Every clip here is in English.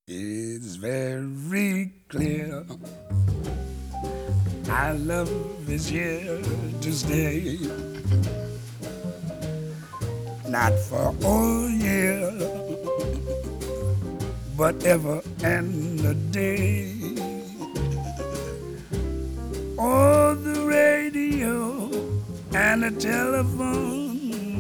It's very clear our love is here to stay. Not for a year, but ever and a day. Oh, the radio and the telephone,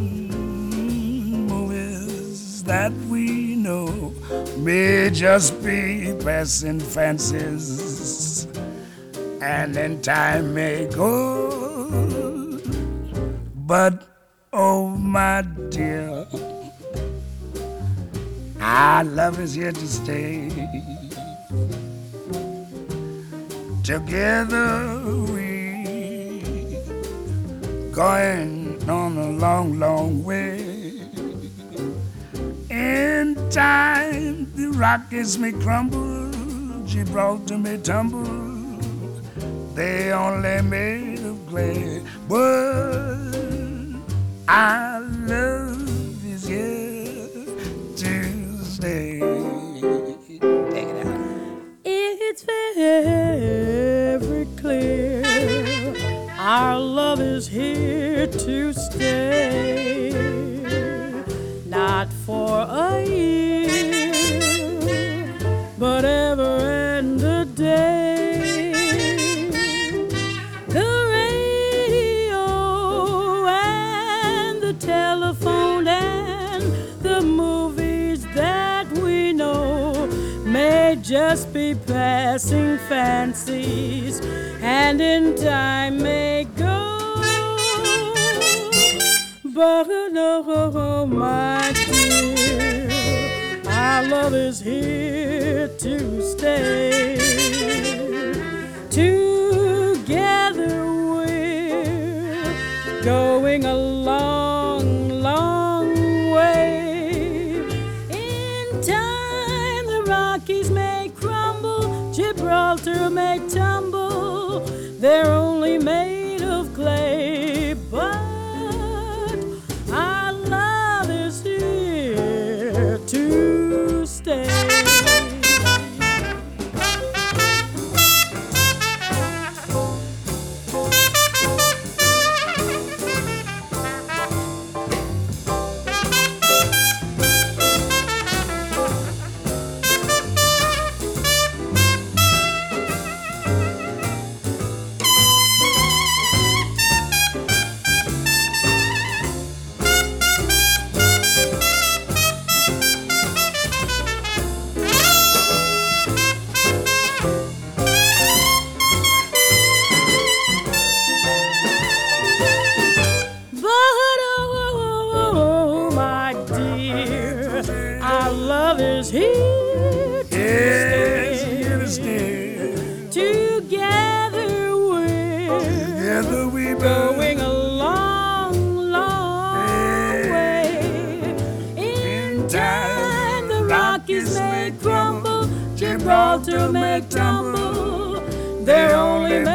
movies that we know may just be passing fancies, and in time may go. But oh, my dear, our love is here to stay. Together we going on a long, long way. In time the Rockies may crumble, Gibraltar may tumble, they only made of clay. But our love is here to stay. Take it out. It's very clear our love is here to stay. Not for a year, but ever and a day. The radio and the telephone and the movies that we know may just be passing fancies, and in time may go. But oh, my dear, our love is here to stay. Together we're going a long, long way. In time the Rockies may crumble, Gibraltar may tumble, they're only made of clay. But our love is here to stay. Our love is here to Yes, stay. here to stay. Together we're going a long, long way. In time the Rockies may crumble, Gibraltar may tumble, they're only